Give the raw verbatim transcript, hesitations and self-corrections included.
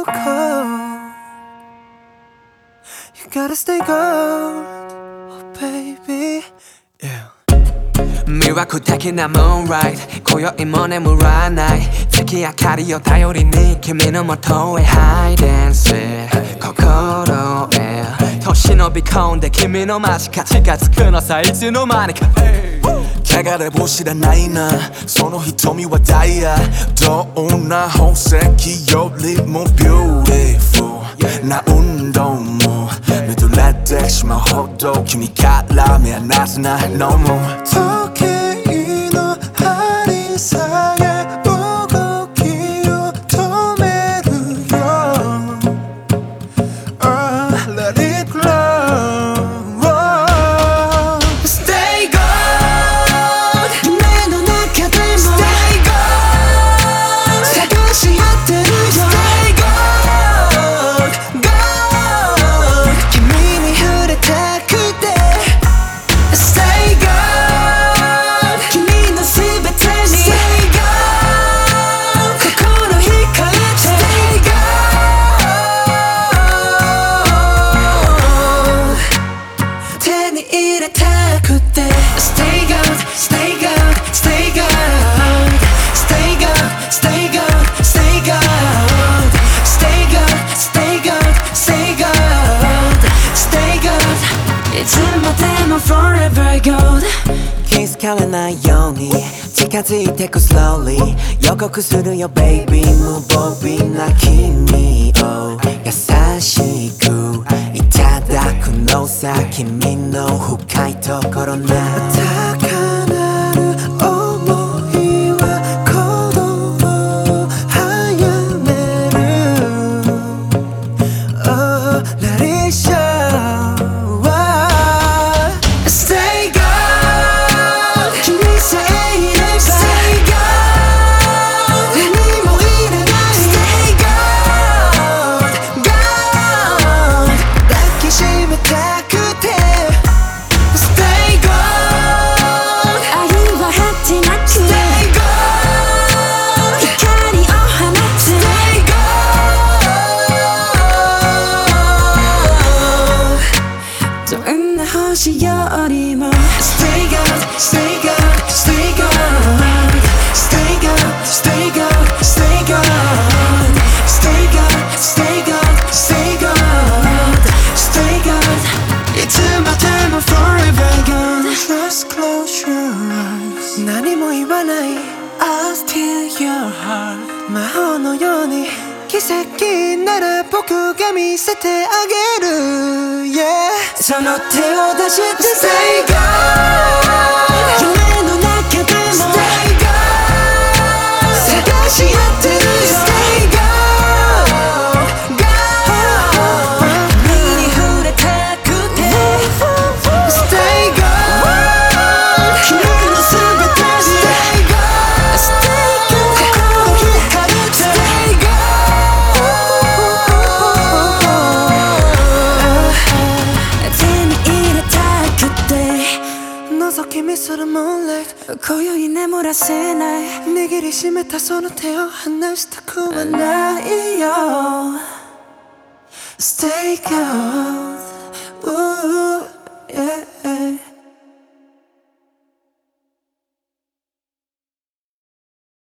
cold. You gotta stay gold, oh baby. Yeah. 魅惑的な moonlight 今宵も眠らない月明かりを頼りに君の元へ hide and seek 心へ年のび込んで君の間近近づくのさいつの間にか汚れも知らないなその瞳はダイヤどんな宝石よりも beautiful な運動も見とれてしまうほど君から目離せないのも時計の針下げ動きを止めるよ、oh, Let it glow、oh、Stay gold 夢の中でも Stay gold 探し合ってるよ Stay gold gold 君に触れたくて Stay gold Stay gold, stay gold, stay gold, stay gold, stay gold, stay gold, stay gold, stay gold, stay gold, stay gold. いつまでも forever gold。気づかれないように近づいてく slowly 予告するよ baby 無防備な君を優しくいただくのさ君の深いところな高鳴る想いは鼓動を早める Oh, let it show Stay gold 君さえいれば Stay gold 何もいらない Stay gold gold 抱きしめたくて Stay gold 愛は果てなく Stay gold 光を放つ Stay gold どんな星よりも Stay gold, stay gold, stay gold, stay gold, stay gold, stay gold, stay gold, stay gold, stay gold, stay gold いつまでも forever gold Just close your eyes 何も言わない I'll steal your heart 魔法のように奇跡なら僕が見せてあげる、yeah、その手を出して Stay gold 夢の中でも Stay gold 探し合ってるよ Stay gold gold 君に触れたくて Stay gold 君のすべてに Stay gold Stay gold 心光る Stay gold覗き見する moonlight 今宵眠らせない握りしめたその手を離したくはないよ Stay gold, ooh, yeah